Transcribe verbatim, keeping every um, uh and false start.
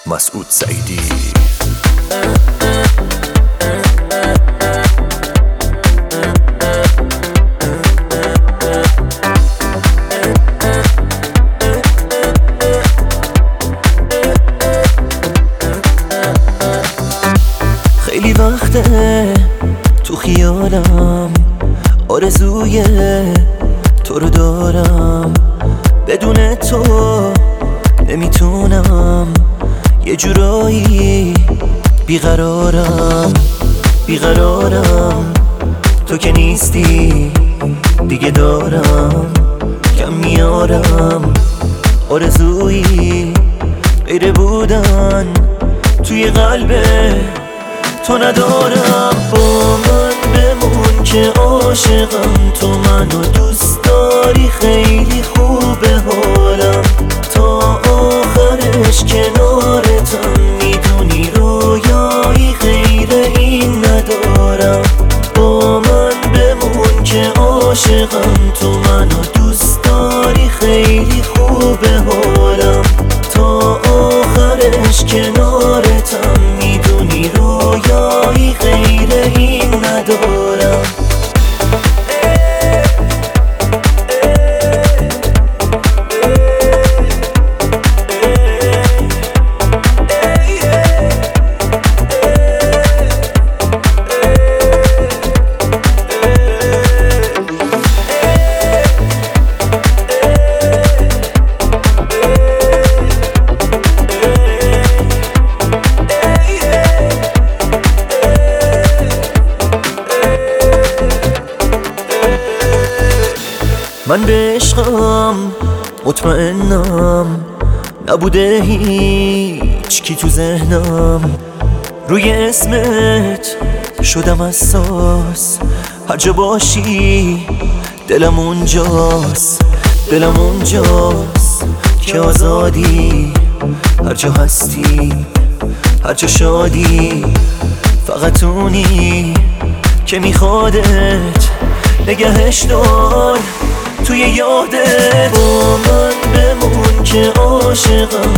مسعود سعیدی. خیلی وقته تو خیالم آرزوی تو رو دارم، بدون تو نمیتونم، یه جورایی بیقرارم بیقرارم تو که نیستی دیگه دارم کم میارم، آرزویی غیر بودن توی قلب تو ندارم. با من بمون که عاشقم، تو منو دوست داری، خیلی خوبه حالم تا آخرش کنارتم، میدونی رویایی غیر این ندارم. با من بمون که عاشقم، تو منو دوست داری، خیلی خوبه حالم تا آخرش کنارتم، میدونی رویایی غیر این ندارم. من به عشقم مطمئنم، نبوده هیچ کی تو ذهنم، روی اسمت شدم حساس، هر جا باشی دلم اونجاست، دلم اونجاست که آزادی، هر جا هستی هر جا شادی، فقط اونی که میخوادت نگهش دار توی یادت. با من بمون که عاشقم،